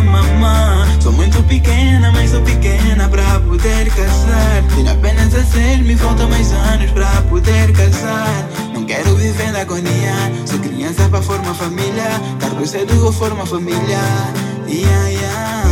mamã. Sou muito pequena, mas sou pequena pra poder casar. Tenho apenas 16, me faltam mais anos pra poder casar. Não quero viver na agonia, sou criança pra formar família. Tarde ou cedo eu formo família. Yeah, yeah.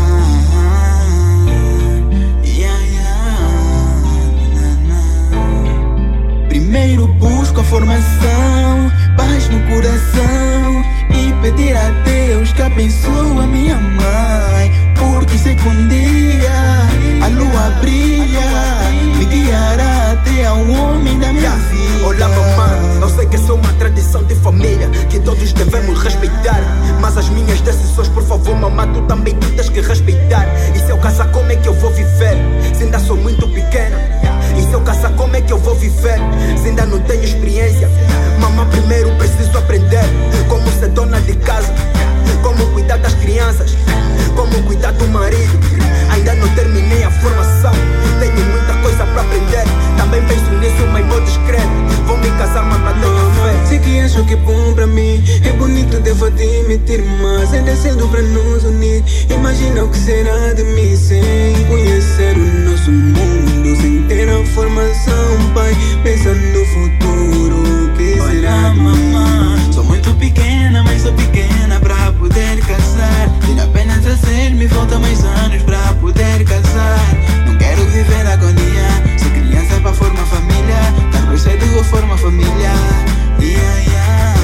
Primeiro busco a formação, paz no coração e pedir a Deus que abençoe a minha mãe. Porque sei que um dia a lua brilha, me guiará até ao homem da minha vida. Olá mamãe, eu sei que essa é uma tradição de família que todos devemos respeitar. Mas as minhas decisões, por favor mamãe, tu também tens que respeitar. E se eu casar, como é que eu vou viver? Se ainda sou muito pequena. E se eu casar, como é que eu vou viver? Se ainda não tenho experiência. Mamãe, primeiro preciso aprender como ser dona de casa, como cuidar das crianças, como cuidar do marido. Ainda não terminei a formação, tenho muita coisa pra aprender. Também penso nisso, mas vou discreto. Vou me casar, mas tenho fé. Sei que acho que é bom pra mim, é bonito, devo admitir, mas ainda é cedo pra nos unir. Imagina o que será de mim sem conhecer o nosso mundo, sem ter a formação, pai. Pensa no futuro, o que será de mim? Sou muito pequena, mas sou pequena pra poder casar. Tenho apenas 16, me faltam mais anos pra poder casar. Não quero viver na agonia, sou criança pra formar família. Tarde ou cedo eu formo família. Yeah, yeah.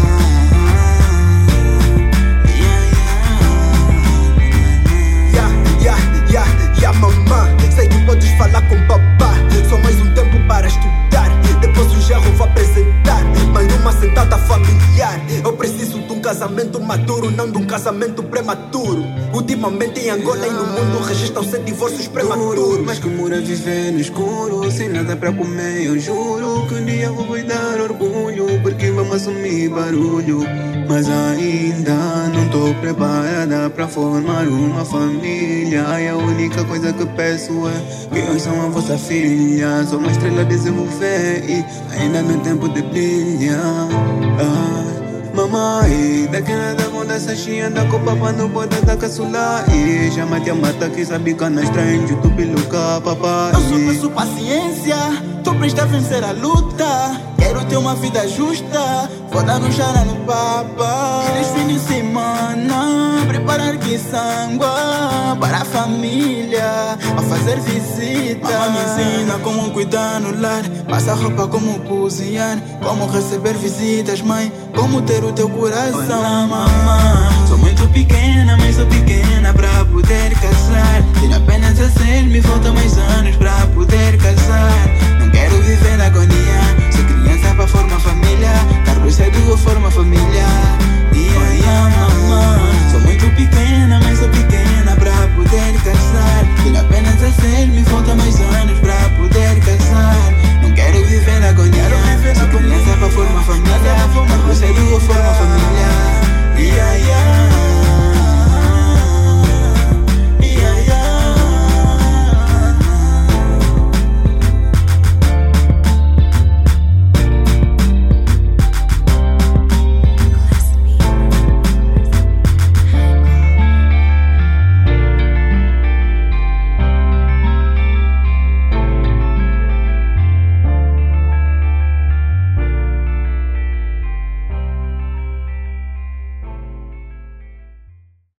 Mamãe, sei que podes falar com papá. Só mais um tempo para estudar, depois o genro vou apresentar. Mas numa sentada familiar, eu preciso de um casamento maduro, não de um casamento prematuro. Ultimamente em Angola e no mundo registram-se divórcios prematuros. Mas como é viver no escuro, sem nada pra comer, eu juro que um dia vou cuidar orgulho, porque vamos assumir barulho. Mas ainda não tô preparada pra formar uma família. E a única coisa que peço é que eu sou a vossa filha. Sou uma estrela a desenvolver e ainda não é tempo de brilhar. Mamãe, daqui nada acontece, assim anda com papai, não pode dar caçula. E chama te a mata que sabe que não estranho, tu piluca, papai. Eu só peço paciência, tô presta a vencer a luta. Quero ter uma vida justa, vou dar um chara no papa. Eles fim de semana, preparar que sangua para a família, a fazer visita. Mamãe me ensina como cuidar no lar, passa roupa, como cozinhar, como receber visitas, mãe, como ter o teu coração. Olá, mamãe, sou muito pequena.